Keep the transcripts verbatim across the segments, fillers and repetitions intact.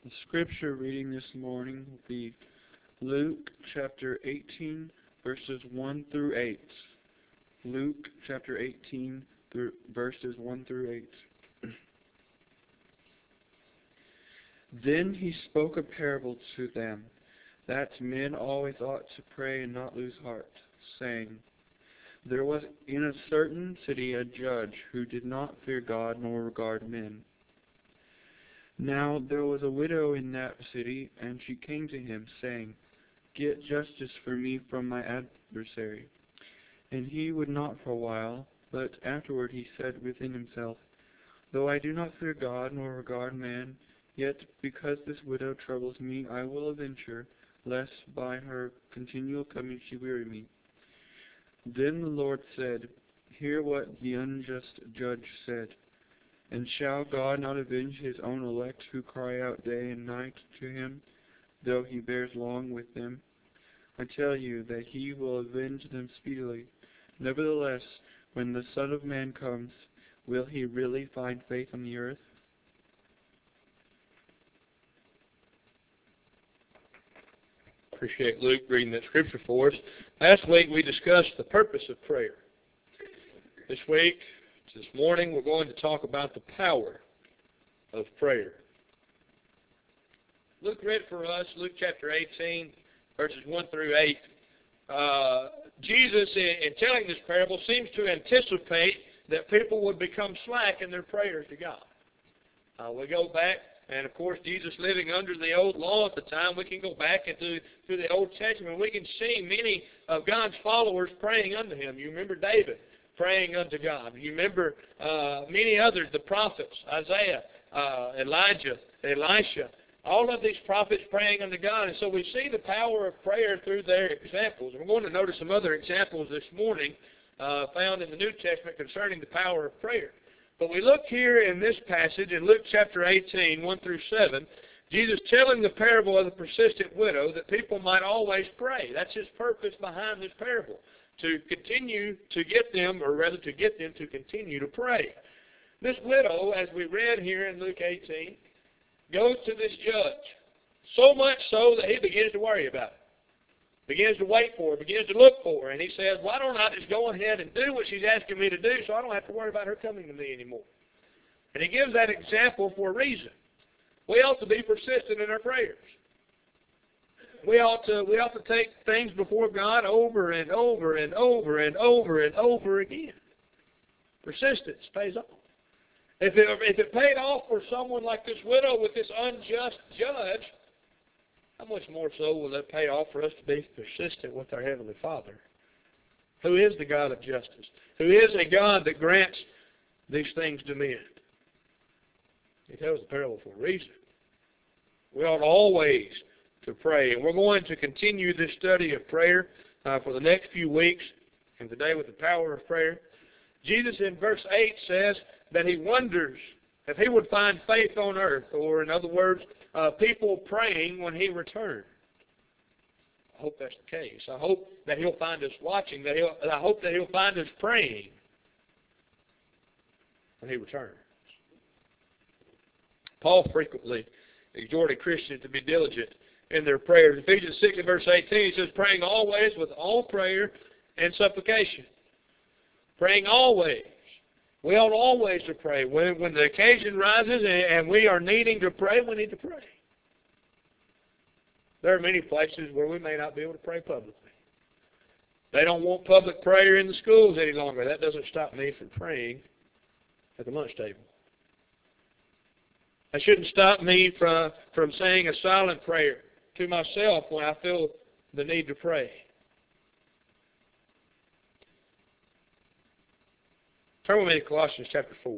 The scripture reading this morning will be Luke chapter eighteen, verses one through eight. Luke chapter eighteen, through verses one through eight. Then he spoke a parable to them, that men always ought to pray and not lose heart, saying, There was in a certain city a judge who did not fear God nor regard men. Now there was a widow in that city, and she came to him, saying, Get justice for me from my adversary. And he would not for a while, but afterward he said within himself, Though I do not fear God nor regard man, yet because this widow troubles me, I will avenge her, lest by her continual coming she weary me. Then the Lord said, Hear what the unjust judge said. And shall God not avenge his own elect who cry out day and night to him, though he bears long with them? I tell you that he will avenge them speedily. Nevertheless, when the Son of Man comes, will he really find faith on the earth? Appreciate Luke reading that scripture for us. Last week we discussed the purpose of prayer. This week, this morning, we're going to talk about the power of prayer. Luke read for us, Luke chapter eighteen, verses one through eight. Uh, Jesus, in, in telling this parable, seems to anticipate that people would become slack in their prayers to God. Uh, we go back, and of course, Jesus living under the old law at the time, we can go back into through the Old Testament. We can see many of God's followers praying unto Him. You remember David praying unto God. You remember uh, many others, the prophets, Isaiah, uh, Elijah, Elisha, all of these prophets praying unto God. And so we see the power of prayer through their examples. And we're going to notice some other examples this morning uh, found in the New Testament concerning the power of prayer. But we look here in this passage in Luke chapter eighteen, one through seven, Jesus telling the parable of the persistent widow that people might always pray. That's His purpose behind this parable, to continue to get them, or rather to get them to continue to pray. This widow, as we read here in Luke eighteen, goes to this judge, so much so that he begins to worry about it. Begins to wait for her, begins to look for her, and he says, why don't I just go ahead and do what she's asking me to do so I don't have to worry about her coming to me anymore? And he gives that example for a reason. We ought to be persistent in our prayers. We ought to we ought to take things before God over and over and over and over and over again. Persistence pays off. If it, if it paid off for someone like this widow with this unjust judge, how much more so will it pay off for us to be persistent with our Heavenly Father, who is the God of justice, who is a God that grants these things to men? He tells the parable for a reason. We ought always to pray. And we're going to continue this study of prayer uh, for the next few weeks, and today with the power of prayer. Jesus in verse eight says that He wonders if He would find faith on earth, or in other words, uh, people praying when He returns. I hope that's the case. I hope that He'll find us watching. That he'll, I hope that He'll find us praying when He returns. Paul frequently exhorted Christians to be diligent in their prayers. Ephesians six and verse eighteen, he says, praying always with all prayer and supplication. Praying always. We ought always to pray. When, when the occasion rises and, and we are needing to pray, we need to pray. There are many places where we may not be able to pray publicly. They don't want public prayer in the schools any longer. That doesn't stop me from praying at the lunch table. That shouldn't stop me from, from saying a silent prayer to myself when I feel the need to pray. Turn with me to Colossians chapter four.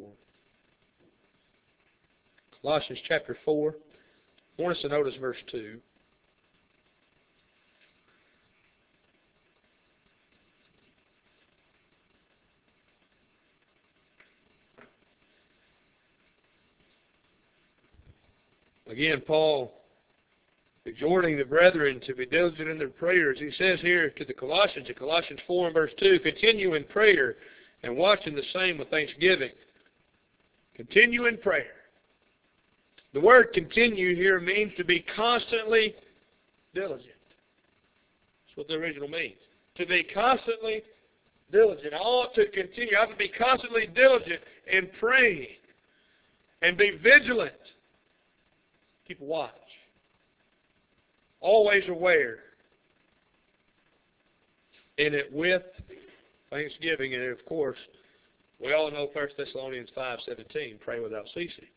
Colossians chapter four. I want us to notice verse two. Again, Paul exhorting the brethren to be diligent in their prayers. He says here to the Colossians, in Colossians four and verse two, continue in prayer and watching the same with thanksgiving. Continue in prayer. The word continue here means to be constantly diligent. That's what the original means. To be constantly diligent. I ought to continue. I have to be constantly diligent in praying and be vigilant. Keep a watch. Always aware. In it with thanksgiving. And of course, we all know First Thessalonians five seventeen, pray without ceasing.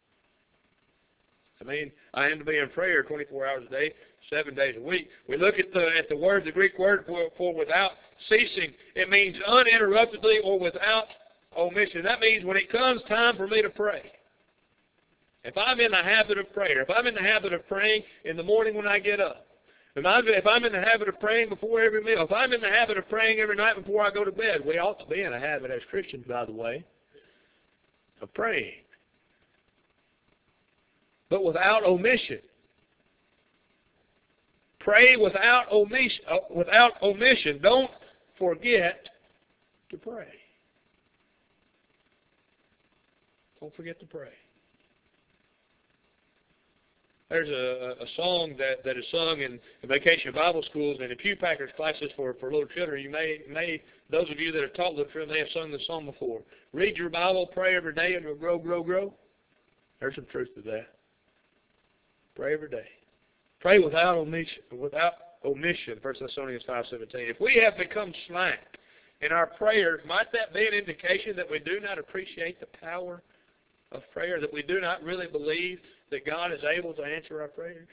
I mean, I am to be in prayer twenty-four hours a day, seven days a week. We look at the at the word, the Greek word for, for without ceasing. It means uninterruptedly or without omission. That means when it comes time for me to pray. If I'm in the habit of prayer, if I'm in the habit of praying in the morning when I get up, if I'm, if I'm in the habit of praying before every meal, if I'm in the habit of praying every night before I go to bed, we ought to be in a habit as Christians, by the way, of praying. But without omission. Pray without omission. Uh, without omission. Don't forget to pray. Don't forget to pray. There's a, a song that, that is sung in, in vacation Bible schools and in Pew Packers classes for, for little children. You may, may, those of you that have taught little children, may have sung this song before. Read your Bible, pray every day, and you'll grow, grow, grow. There's some truth to that. Pray every day. Pray without omission. Without omission. First Thessalonians five seventeen. If we have become slack in our prayers, might that be an indication that we do not appreciate the power of prayer, that we do not really believe that God is able to answer our prayers?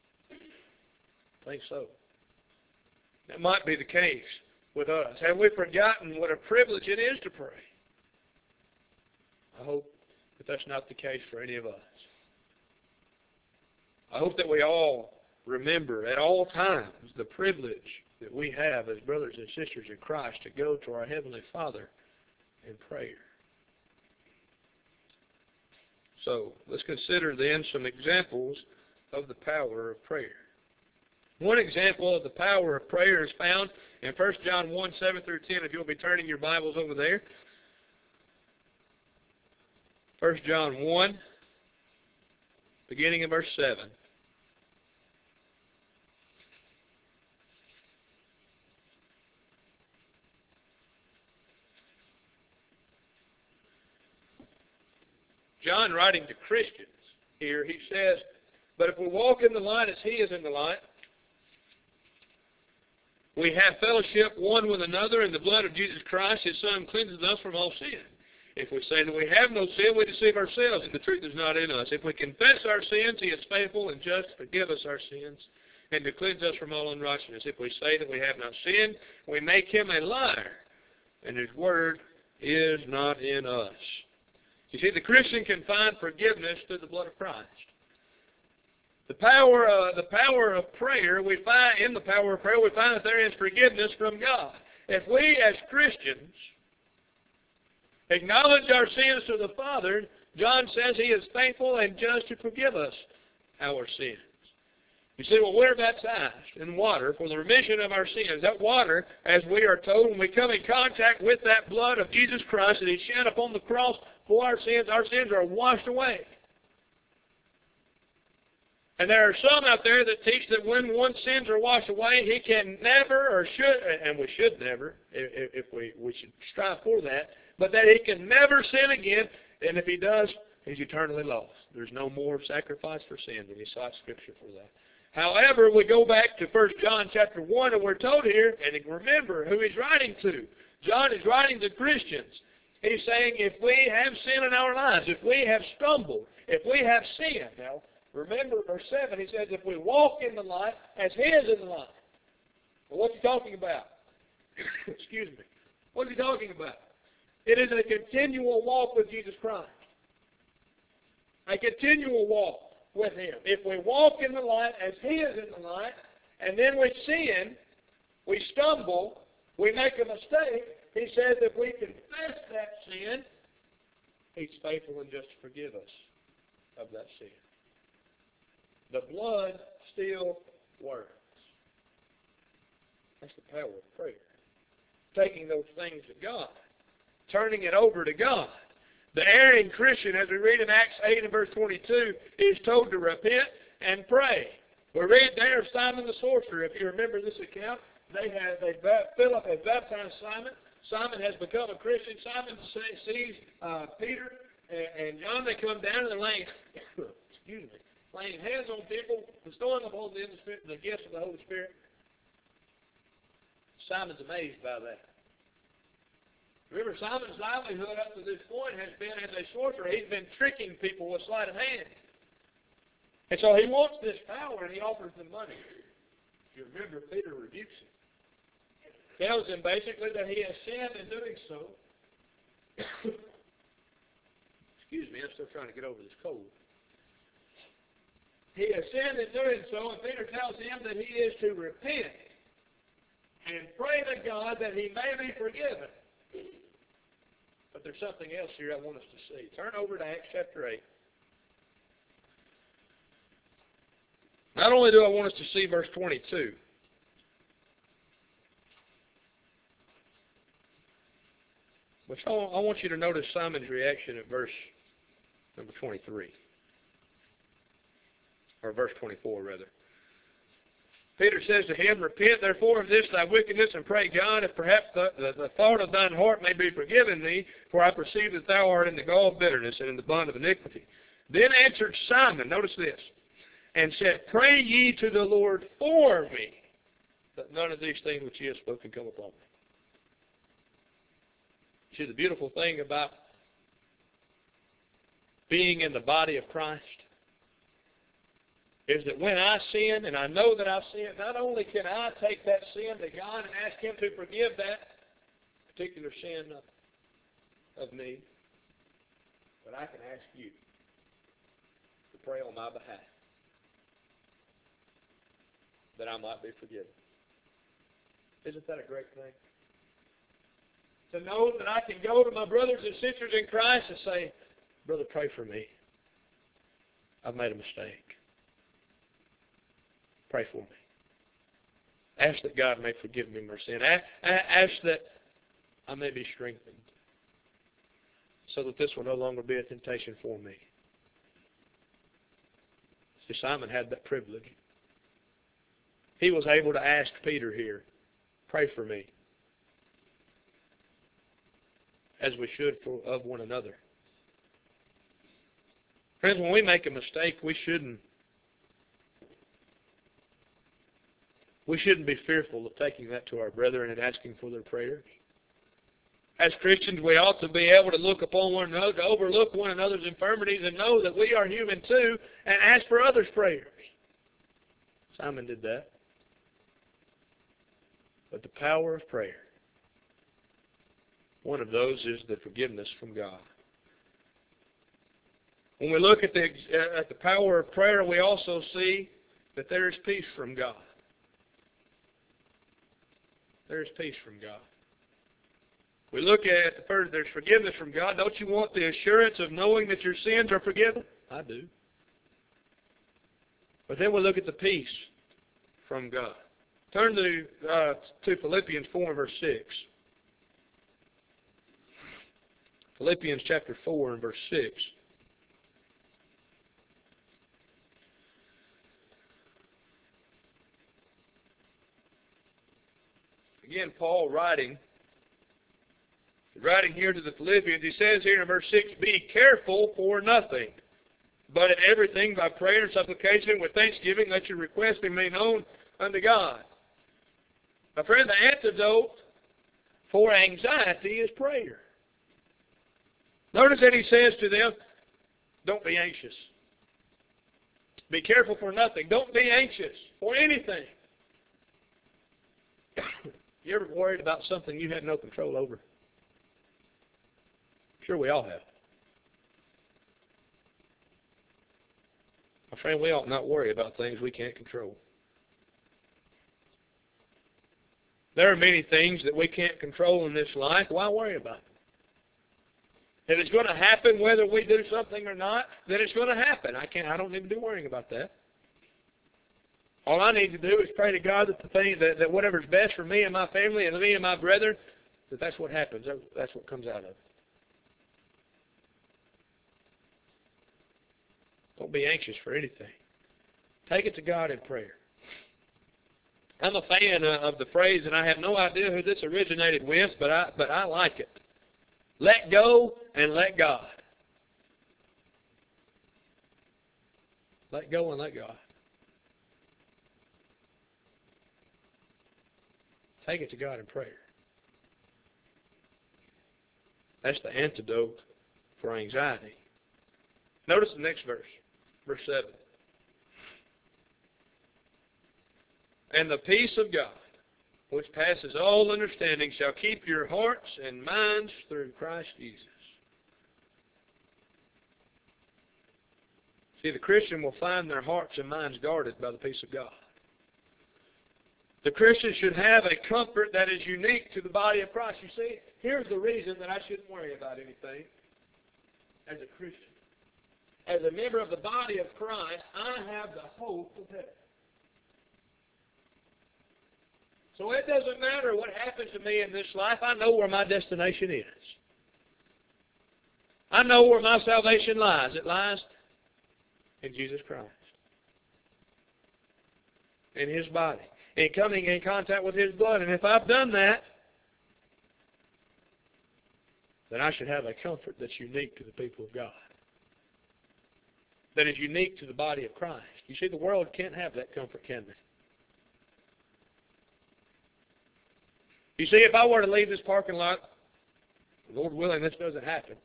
I think so. That might be the case with us. Have we forgotten what a privilege it is to pray? I hope that that's not the case for any of us. I hope that we all remember at all times the privilege that we have as brothers and sisters in Christ to go to our Heavenly Father in prayer. So, let's consider then some examples of the power of prayer. One example of the power of prayer is found in First John one, seven through ten, if you'll be turning your Bibles over there. First John one, beginning in verse seven. John, writing to Christians here, he says, "But if we walk in the light as he is in the light, we have fellowship one with another, and the blood of Jesus Christ, his Son, cleanses us from all sin. If we say that we have no sin, we deceive ourselves, and the truth is not in us. If we confess our sins, he is faithful and just to forgive us our sins and to cleanse us from all unrighteousness. If we say that we have not sinned, we make him a liar, and his word is not in us." You see, the Christian can find forgiveness through the blood of Christ. The power, uh, the power of prayer, we find in the power of prayer, we find that there is forgiveness from God. If we, as Christians, acknowledge our sins to the Father, John says he is faithful and just to forgive us our sins. You see, well, we're baptized in water for the remission of our sins. That water, as we are told, when we come in contact with that blood of Jesus Christ that he shed upon the cross for our sins, our sins are washed away. And there are some out there that teach that when one's sins are washed away, he can never or should, and we should never, if, if we, we should strive for that, but that he can never sin again, and if he does, he's eternally lost. There's no more sacrifice for sin, and he cites Scripture for that. However, we go back to First John chapter one, and we're told here, and remember who he's writing to. John is writing to Christians. He's saying if we have sin in our lives, if we have stumbled, if we have sinned. Now, remember verse seven, he says, if we walk in the light as he is in the light. Well, what's he talking about? Excuse me. What's he talking about? It is a continual walk with Jesus Christ. A continual walk with him. If we walk in the light as he is in the light, and then we sin, we stumble, we make a mistake, he says if we confess that sin, he's faithful and just to forgive us of that sin. The blood still works. That's the power of prayer. Taking those things to God. Turning it over to God. The erring Christian, as we read in Acts eight and verse twenty-two, is told to repent and pray. We read there of Simon the sorcerer. If you remember this account, they had they Philip had baptized Simon. Simon has become a Christian. Simon sees uh, Peter and, and John. They come down and they're laying, excuse me, laying hands on people, bestowing upon them the, Spirit, the gifts of the Holy Spirit. Simon's amazed by that. Remember, Simon's livelihood up to this point has been as a sorcerer. He's been tricking people with sleight of hand. And so he wants this power, and he offers them money. If you remember, Peter rebukes him. Tells him basically that he has sinned in doing so. Excuse me, I'm still trying to get over this cold. He has sinned in doing so, and Peter tells him that he is to repent and pray to God that he may be forgiven. But there's something else here I want us to see. Turn over to Acts chapter eight. Not only do I want us to see verse twenty-two, but I want you to notice Simon's reaction at verse number twenty-three. Or verse twenty-four, rather. Peter says to him, Repent therefore of this thy wickedness, and pray God, if perhaps the, the, the thought of thine heart may be forgiven thee, for I perceive that thou art in the gall of bitterness and in the bond of iniquity. Then answered Simon, notice this, and said, Pray ye to the Lord for me, that none of these things which ye have spoken come upon me. See, the beautiful thing about being in the body of Christ is that when I sin, and I know that I've sinned, not only can I take that sin to God and ask Him to forgive that particular sin of, of me, but I can ask you to pray on my behalf that I might be forgiven. Isn't that a great thing? To know that I can go to my brothers and sisters in Christ and say, Brother, pray for me. I've made a mistake. Pray for me. Ask that God may forgive me my sin. Ask that I may be strengthened so that this will no longer be a temptation for me. See, Simon had that privilege. He was able to ask Peter here, pray for me, as we should for, of one another. Friends, when we make a mistake, we shouldn't we shouldn't be fearful of taking that to our brethren and asking for their prayers. As Christians, we ought to be able to look upon one another, to overlook one another's infirmities and know that we are human too, and ask for others' prayers. Simon did that. But the power of prayer, one of those is the forgiveness from God. When we look at the, at the power of prayer, we also see that there is peace from God. There is peace from God. We look at the first, there's forgiveness from God. Don't you want the assurance of knowing that your sins are forgiven? I do. But then we look at the peace from God. Turn to, uh, to Philippians four and verse six. Philippians chapter four and verse six. Again, Paul writing, writing here to the Philippians, he says here in verse six, Be careful for nothing, but in everything by prayer and supplication with thanksgiving let your requests be made known unto God. My friend, the antidote for anxiety is prayer. Notice that he says to them, don't be anxious. Be careful for nothing. Don't be anxious for anything. You ever worried about something you had no control over? Sure, we all have. My friend, we ought not worry about things we can't control. There are many things that we can't control in this life. Why worry about them? If it's going to happen, whether we do something or not, then it's going to happen. I can't. I don't need to be worrying about that. All I need to do is pray to God that the thing that, that whatever's best for me and my family and me and my brethren, that that's what happens. That's what comes out of it. Don't be anxious for anything. Take it to God in prayer. I'm a fan of the phrase, and I have no idea who this originated with, but I, but I like it. Let go and let God. Let go and let God. Take it to God in prayer. That's the antidote for anxiety. Notice the next verse, verse seven. And the peace of God, which passes all understanding, shall keep your hearts and minds through Christ Jesus. See, the Christian will find their hearts and minds guarded by the peace of God. The Christian should have a comfort that is unique to the body of Christ. You see, here's the reason that I shouldn't worry about anything as a Christian. As a member of the body of Christ, I have the hope of heaven. So it doesn't matter what happens to me in this life. I know where my destination is. I know where my salvation lies. It lies in Jesus Christ. In His body. In coming in contact with His blood. And if I've done that, then I should have a comfort that's unique to the people of God. That is unique to the body of Christ. You see, the world can't have that comfort, can they? You see, if I were to leave this parking lot, Lord willing, this doesn't happen.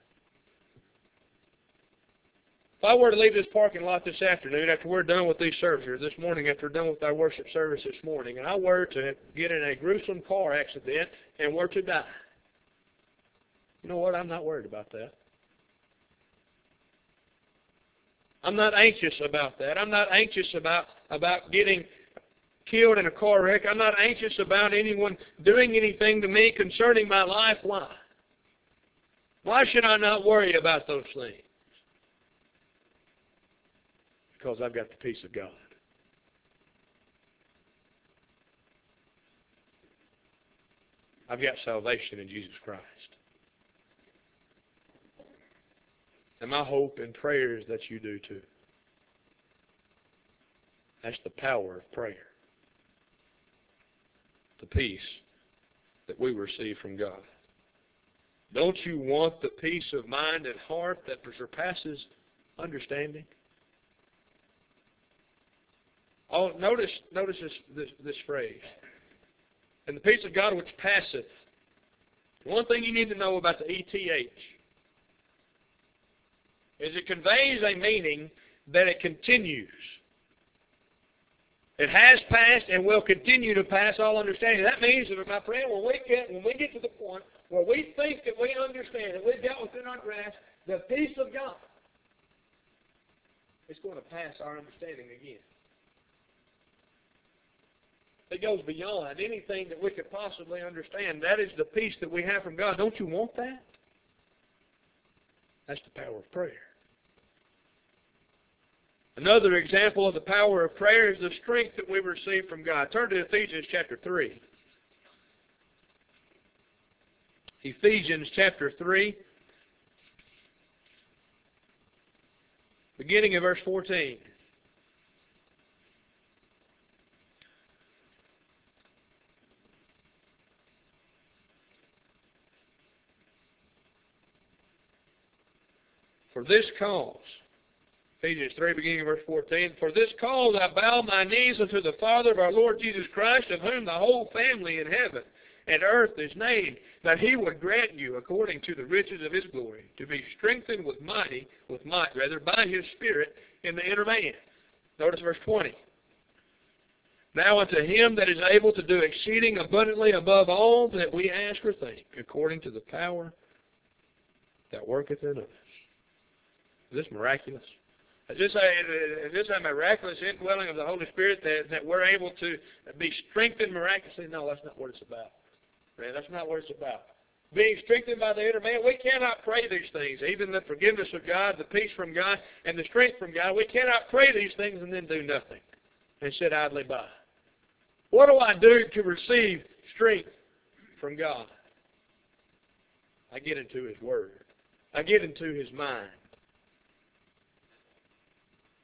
If I were to leave this parking lot this afternoon after we're done with these services, this morning after we're done with our worship service this morning, and I were to get in a gruesome car accident and were to die, you know what? I'm not worried about that. I'm not anxious about that. I'm not anxious about, about getting killed in a car wreck. I'm not anxious about anyone doing anything to me concerning my life. Why? Why should I not worry about those things? Because I've got the peace of God. I've got salvation in Jesus Christ. And my hope and prayer is that you do too. That's the power of prayer. The peace that we receive from God. Don't you want the peace of mind and heart that surpasses understanding? Oh, notice, notice this, this, this phrase. And the peace of God which passeth. One thing you need to know about the E T H is it conveys a meaning that it continues. It has passed and will continue to pass all understanding. That means that, my friend, when we get when we get to the point where we think that we understand, that we've got within our grasp the peace of God, it's going to pass our understanding again. It goes beyond anything that we could possibly understand. That is the peace that we have from God. Don't you want that? That's the power of prayer. Another example of the power of prayer is the strength that we receive from God. Turn to Ephesians chapter three. Ephesians chapter three, beginning of verse fourteen. For this cause, Ephesians three, beginning of verse fourteen, for this cause I bow my knees unto the Father of our Lord Jesus Christ, of whom the whole family in heaven and earth is named, that He would grant you, according to the riches of His glory, to be strengthened with mighty, with might rather, by His Spirit in the inner man. Notice verse twenty. Now unto Him that is able to do exceeding abundantly above all that we ask or think, according to the power that worketh in us. Is this miraculous? Is this a, is this a miraculous indwelling of the Holy Spirit that, that we're able to be strengthened miraculously? No, that's not what it's about. Man, that's not what it's about. Being strengthened by the inner man, we cannot pray these things. Even the forgiveness of God, the peace from God, and the strength from God, we cannot pray these things and then do nothing and sit idly by. What do I do to receive strength from God? I get into His Word. I get into His mind.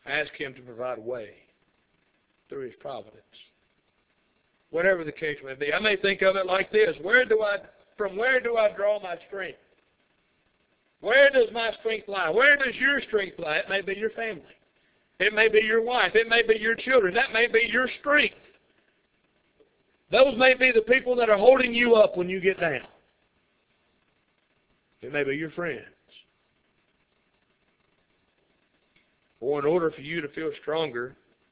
Ask Him to provide a way through His providence. Whatever the case may be. I may think of it like this. Where do I, from where do I draw my strength? Where does my strength lie? Where does your strength lie? It may be your family. It may be your wife. It may be your children. That may be your strength. Those may be the people that are holding you up when you get down. It may be your friends. Or in order for you to feel stronger,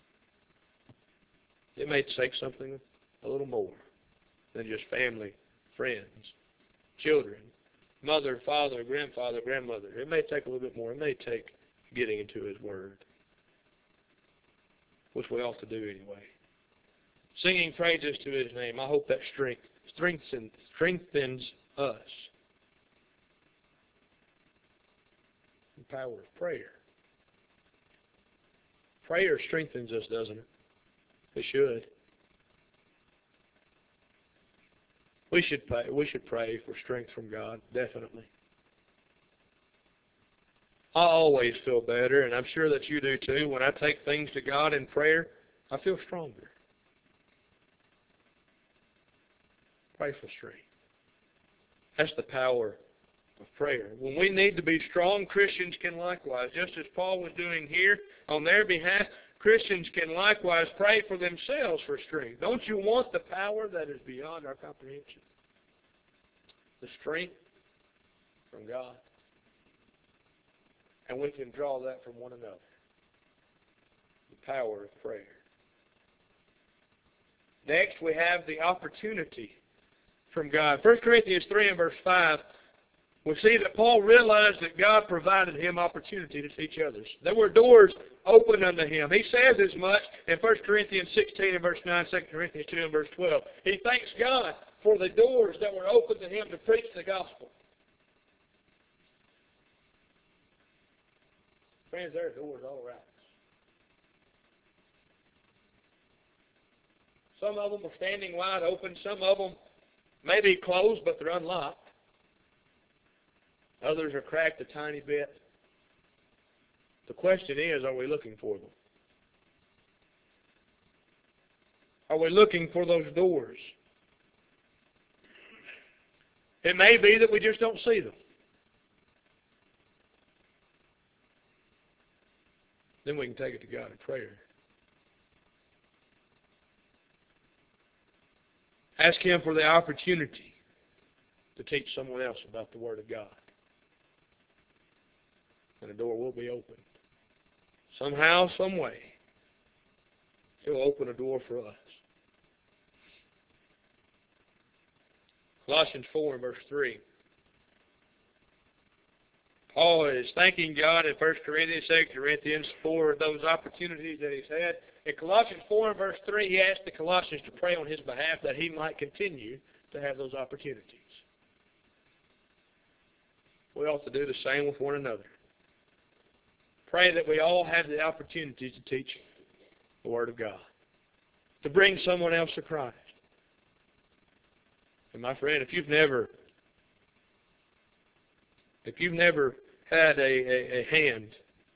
it may take something a little more than just family, friends, children, mother, father, grandfather, grandmother. It may take a little bit more. It may take getting into His Word, which we ought to do anyway. Singing praises to His name. I hope that strength strengthens, strengthens us. The power of prayer. Prayer strengthens us, doesn't it? It should. We should pray, we should pray for strength from God, definitely. I always feel better, and I'm sure that you do too. When I take things to God in prayer, I feel stronger. Pray for strength. That's the power of prayer. When we need to be strong, Christians can likewise, just as Paul was doing here on their behalf, Christians can likewise pray for themselves for strength. Don't you want the power that is beyond our comprehension? The strength from God. And we can draw that from one another. The power of prayer. Next, we have the opportunity from God. First Corinthians three and verse five, we see that Paul realized that God provided him opportunity to teach others. There were doors open unto him. He says as much in First Corinthians sixteen and verse nine, Second Corinthians two and verse twelve. He thanks God for the doors that were open to him to preach the gospel. Friends, there are doors all around us. Some of them are standing wide open. Some of them may be closed, but they're unlocked. Others are cracked a tiny bit. The question is, are we looking for them? Are we looking for those doors? It may be that we just don't see them. Then we can take it to God in prayer. Ask Him for the opportunity to teach someone else about the Word of God. And the door will be opened. Somehow, some way, He'll open a door for us. Colossians four and verse three. Paul is thanking God in First Corinthians, Second Corinthians for those opportunities that he's had. In Colossians four and verse three, he asked the Colossians to pray on his behalf that he might continue to have those opportunities. We ought to do the same with one another. Pray that we all have the opportunity to teach the Word of God, to bring someone else to Christ. And my friend, if you've never, if you've never had a, a, a hand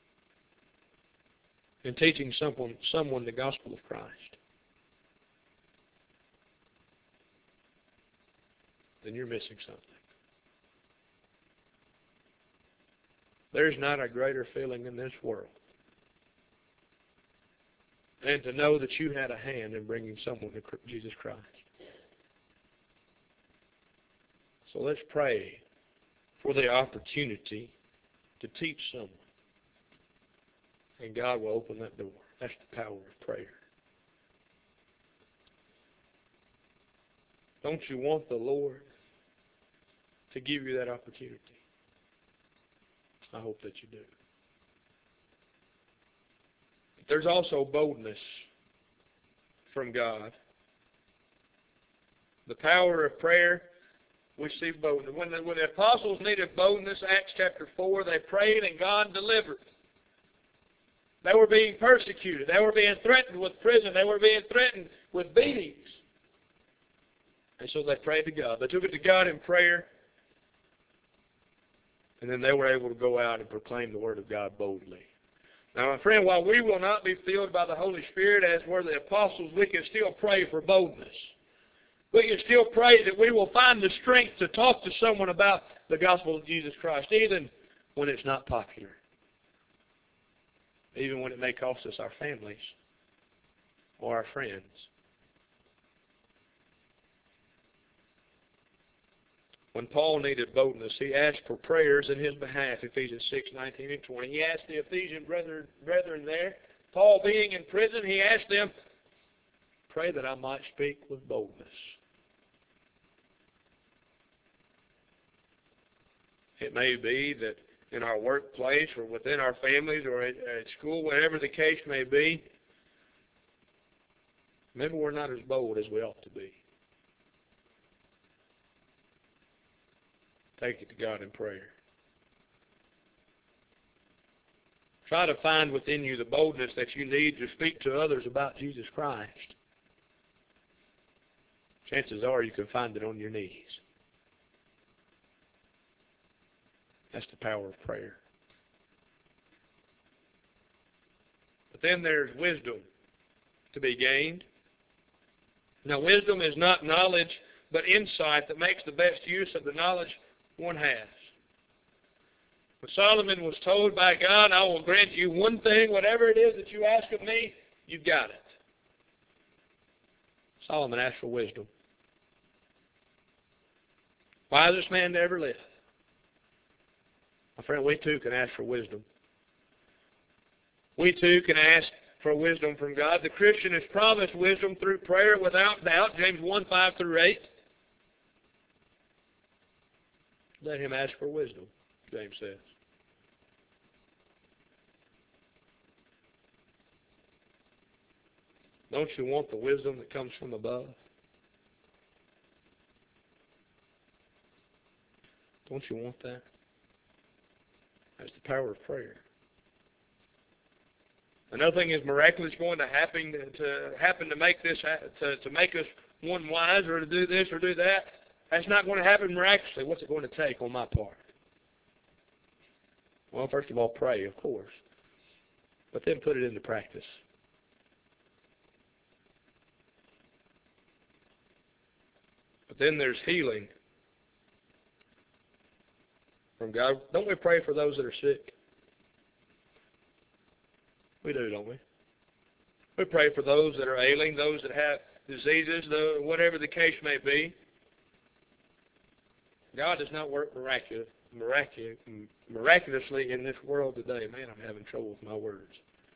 in teaching someone, someone the gospel of Christ, then you're missing something. There's not a greater feeling in this world than to know that you had a hand in bringing someone to Jesus Christ. So let's pray for the opportunity to teach someone. And God will open that door. That's the power of prayer. Don't you want the Lord to give you that opportunity? I hope that you do. But there's also boldness from God. The power of prayer, we see boldness. When the, when the apostles needed boldness, Acts chapter four, they prayed and God delivered. They were being persecuted. They were being threatened with prison. They were being threatened with beatings. And so they prayed to God. They took it to God in prayer. And then they were able to go out and proclaim the Word of God boldly. Now, my friend, while we will not be filled by the Holy Spirit as were the apostles, we can still pray for boldness. We can still pray that we will find the strength to talk to someone about the gospel of Jesus Christ, even when it's not popular. Even when it may cost us our families or our friends. When Paul needed boldness, he asked for prayers in his behalf, Ephesians six, nineteen and twenty. He asked the Ephesian brethren, brethren there, Paul being in prison, he asked them, pray that I might speak with boldness. It may be that in our workplace or within our families or at, at school, whatever the case may be, maybe we're not as bold as we ought to be. Take it to God in prayer. Try to find within you the boldness that you need to speak to others about Jesus Christ. Chances are you can find it on your knees. That's the power of prayer. But then there's wisdom to be gained. Now, wisdom is not knowledge, but insight that makes the best use of the knowledge one has. When Solomon was told by God, I will grant you one thing, whatever it is that you ask of me, you've got it. Solomon asked for wisdom. Wisest man to ever live. My friend, we too can ask for wisdom. We too can ask for wisdom from God. The Christian is promised wisdom through prayer without doubt, James one, five through eight. Let him ask for wisdom, James says. Don't you want the wisdom that comes from above? Don't you want that? That's the power of prayer. And nothing is miraculous going to happen to happen to make this to, to make us one wise or to do this or do that. That's not going to happen miraculously. What's it going to take on my part? Well, first of all, pray, of course. But then put it into practice. But then there's healing from God. Don't we pray for those that are sick? We do, don't we? We pray for those that are ailing, those that have diseases, whatever the case may be. God does not work miraculous, miraculous, miraculously in this world today. Man, I'm having trouble with my words.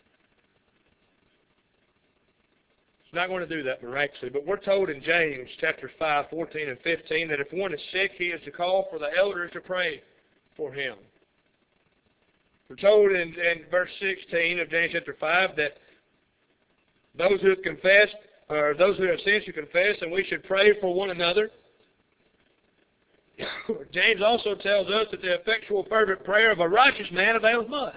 It's not going to do that miraculously. But we're told in James chapter five, fourteen and fifteen that if one is sick, he is to call for the elders to pray for him. We're told in, in verse sixteen of James chapter five that those who have confessed, or those who have sinned should confess, and we should pray for one another. James also tells us that the effectual fervent prayer of a righteous man availeth much.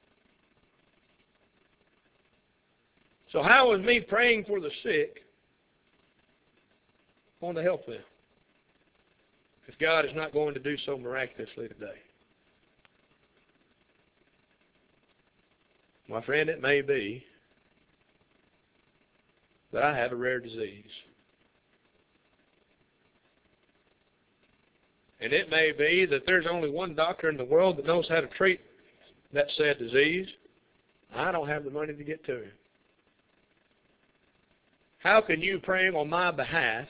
So how is me praying for the sick going to help them if God is not going to do so miraculously today? My friend, it may be that I have a rare disease. And it may be that there's only one doctor in the world that knows how to treat that said disease. I don't have the money to get to him. How can you, praying on my behalf,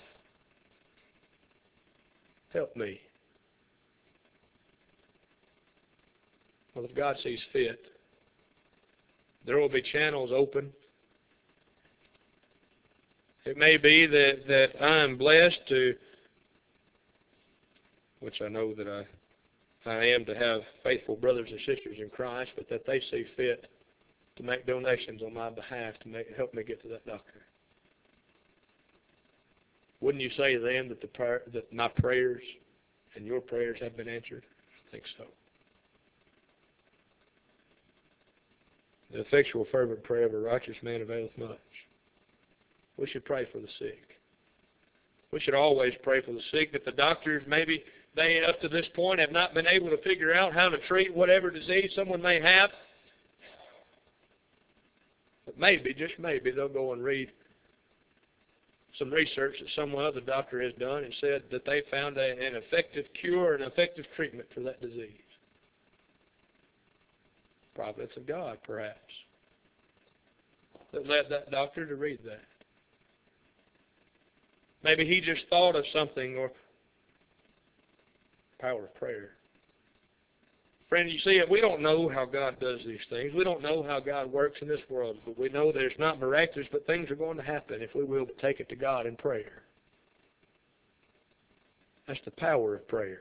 help me? Well, if God sees fit, there will be channels open. It may be that, that I am blessed to, which I know that I, I am, to have faithful brothers and sisters in Christ, but that they see fit to make donations on my behalf to make, help me get to that doctor. Wouldn't you say then that the prayer, that my prayers and your prayers have been answered? I think so. The effectual fervent prayer of a righteous man availeth much. We should pray for the sick. We should always pray for the sick, that the doctors, maybe they up to this point have not been able to figure out how to treat whatever disease someone may have. But maybe, just maybe, they'll go and read some research that some other doctor has done and said that they found a, an effective cure, an effective treatment for that disease. Providence of God, perhaps, that led that doctor to read that. Maybe he just thought of something, or power of prayer. Friend, you see, we don't know how God does these things. We don't know how God works in this world. But we know that it's not miraculous, but things are going to happen if we will take it to God in prayer. That's the power of prayer.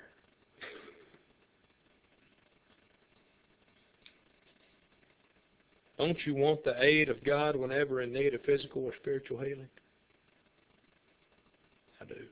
Don't you want the aid of God whenever in need of physical or spiritual healing? I do.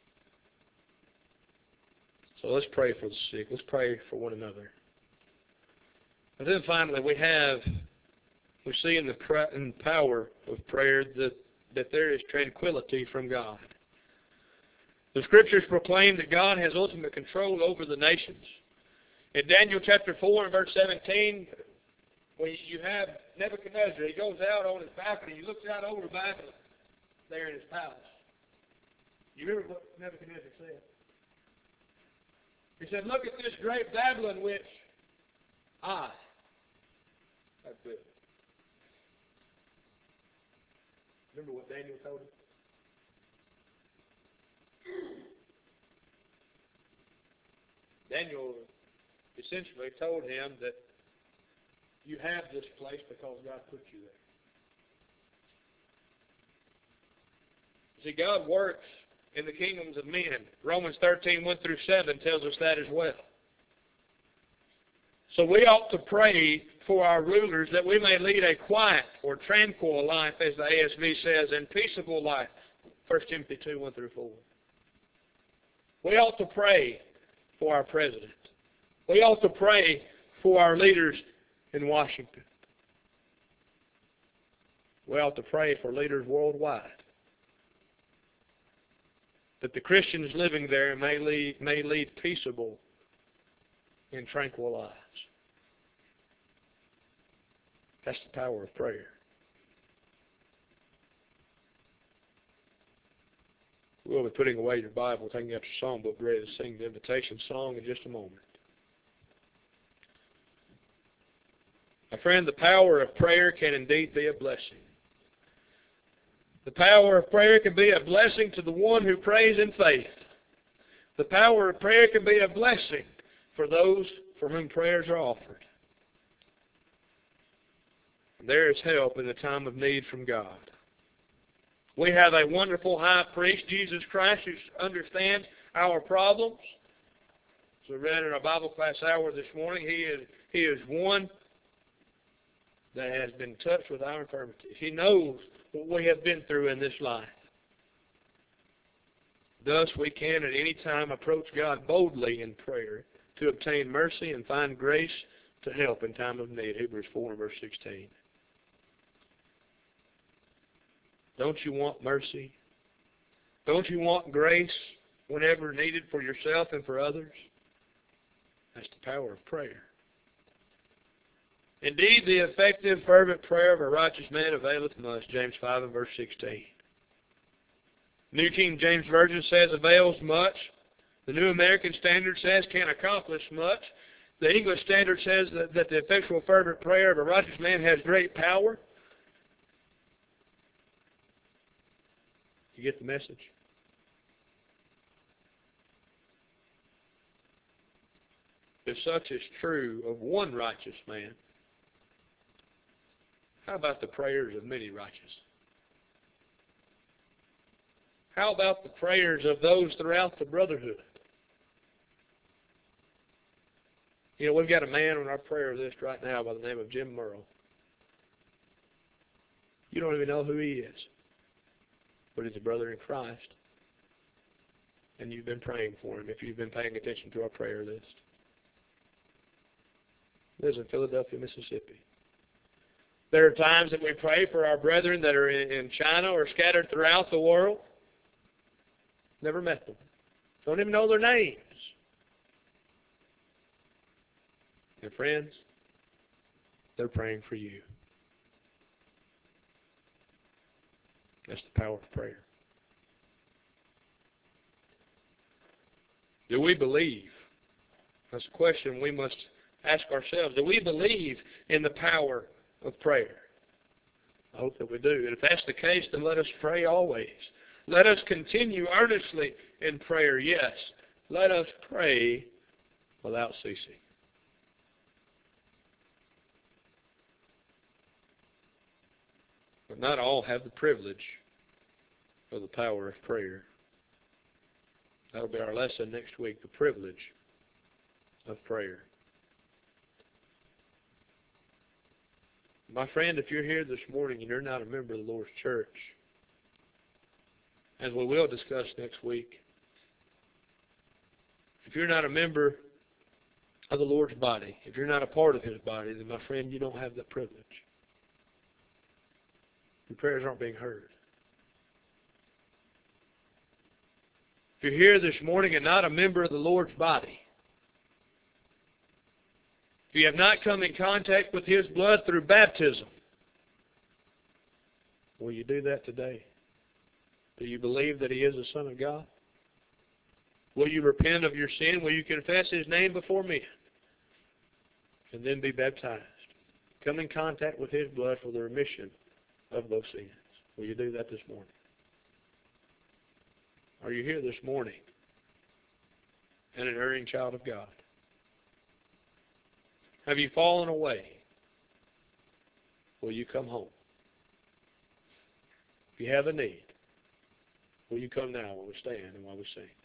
So let's pray for the sick. Let's pray for one another. And then finally, we have, we see in the in power of prayer that, that there is tranquility from God. The Scriptures proclaim that God has ultimate control over the nations. In Daniel chapter four and verse seventeen, when you have Nebuchadnezzar, he goes out on his balcony, he looks out over Babylon, there in his palace. You remember what Nebuchadnezzar said? He said, "Look at this great Babylon which I have built." Remember what Daniel told him? Daniel essentially told him that you have this place because God put you there. See, God works in the kingdoms of men. Romans thirteen, one through seven tells us that as well. So we ought to pray for our rulers that we may lead a quiet or tranquil life, as the A S V says, and peaceable life. First Timothy two, one through four. We ought to pray for our president. We ought to pray for our leaders in Washington. We ought to pray for leaders worldwide, that the Christians living there may lead, may lead peaceable and tranquil lives. That's the power of prayer. We'll be putting away your Bible, taking up your songbook, ready to sing the invitation song in just a moment. My friend, the power of prayer can indeed be a blessing. The power of prayer can be a blessing to the one who prays in faith. The power of prayer can be a blessing for those for whom prayers are offered. There is help in the time of need from God. We have a wonderful high priest, Jesus Christ, who understands our problems. So we read in our Bible class hour this morning, He is, he is one that has been touched with our infirmities. He knows what we have been through in this life. Thus we can at any time approach God boldly in prayer to obtain mercy and find grace to help in time of need. Hebrews four and verse sixteen. Don't you want mercy? Don't you want grace whenever needed for yourself and for others? That's the power of prayer. Indeed, the effective, fervent prayer of a righteous man availeth much, James five and verse sixteen. New King James Version says avails much. The New American Standard says can accomplish much. The English Standard says that, that the effectual, fervent prayer of a righteous man has great power. You get the message? If such is true of one righteous man, how about the prayers of many righteous? How about the prayers of those throughout the brotherhood? You know, we've got a man on our prayer list right now by the name of Jim Merle. You don't even know who he is, but he's a brother in Christ. And you've been praying for him if you've been paying attention to our prayer list. He lives in Philadelphia, Mississippi. There are times that we pray for our brethren that are in China or scattered throughout the world. Never met them. Don't even know their names. And friends, they're praying for you. That's the power of prayer. Do we believe? That's a question we must ask ourselves. Do we believe in the power of prayer? I hope that we do. And if that's the case, then let us pray always. Let us continue earnestly in prayer. Yes, let us pray without ceasing. But not all have the privilege of the power of prayer. That'll be our lesson next week, the privilege of prayer. My friend, if you're here this morning and you're not a member of the Lord's church, as we will discuss next week, if you're not a member of the Lord's body, if you're not a part of His body, then my friend, you don't have that privilege. Your prayers aren't being heard. If you're here this morning and not a member of the Lord's body, if you have not come in contact with His blood through baptism, will you do that today? Do you believe that He is the Son of God? Will you repent of your sin? Will you confess His name before men? And then be baptized. Come in contact with His blood for the remission of those sins. Will you do that this morning? Are you here this morning and an erring child of God? Have you fallen away? Will you come home? If you have a need, will you come now while we stand and while we sing?